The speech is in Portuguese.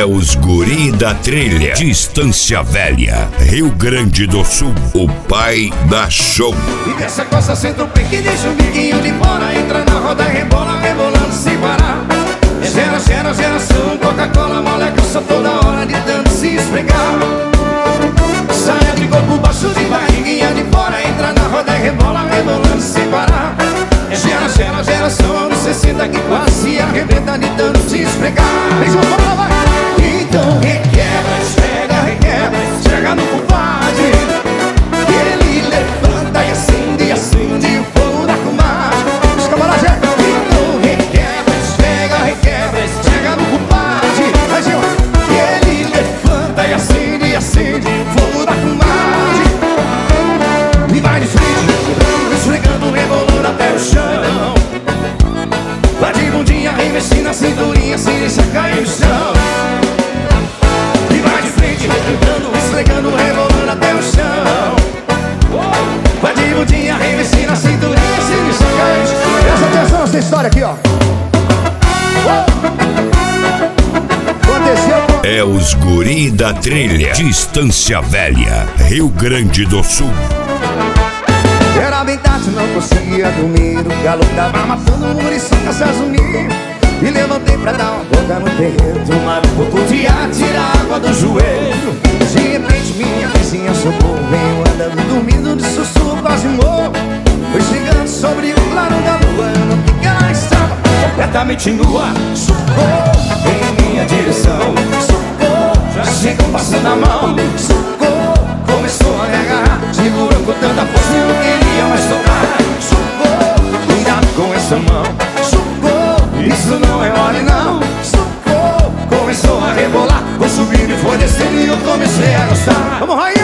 É os guri da trilha de Estância Velha, Rio Grande do Sul, o pai da show. E dessa costa senta o pique, deixa o biquinho de fora, entra na roda, rebola, rebolando sem parar. Geração, Coca-Cola, moleque, só toda hora de tanto se esfregar. Saia de corpo baixo, de barriguinha de fora, entra na roda, rebola, rebolando sem parar. Geração, anos 60 que quase se arrebenta de tanto se esfregar. Então requebra, esfrega no compadre. Ele levanta e acende o fogo da comadre. Os camaradas, então requebra, esfrega no compadre. Ele levanta e acende o fogo da comadre. E vai de frente, esfregando, rebolando até o chão. Vai de bundinha, revestindo na cinturinha, sem deixar cair no chão. E vai de frente, rebolando, esfregando, rebolando até o chão. Vai de bundinha, revestindo na cinturinha, sem deixar cair no chão. Presta atenção nessa história aqui, ó. Aconteceu. É os guri da trilha de Estância Velha, Rio Grande do Sul. Era bem tarde, não conseguia dormir. O calor tava matando o muriço pra se assumir. Me levantei pra dar uma boca no terreiro, tomar um pouco de ar, tirar água do joelho. De repente minha vizinha socorro veio andando, dormindo de sussurro, quase morro. Foi chegando sobre o claro da lua, eu não vi que ela estava completamente nua. Socorro, em minha direção. Socorro, já chegam passando a mão. Socorro, começou a me agarrar, segurou com tanta força e eu não queria mais tocar. Socorro, cuidado com essa mão. Socorro, isso não é mole não. Socorro, começou a rebolar, foi subindo e foi descendo e eu comecei a gostar. Vamos, Raí!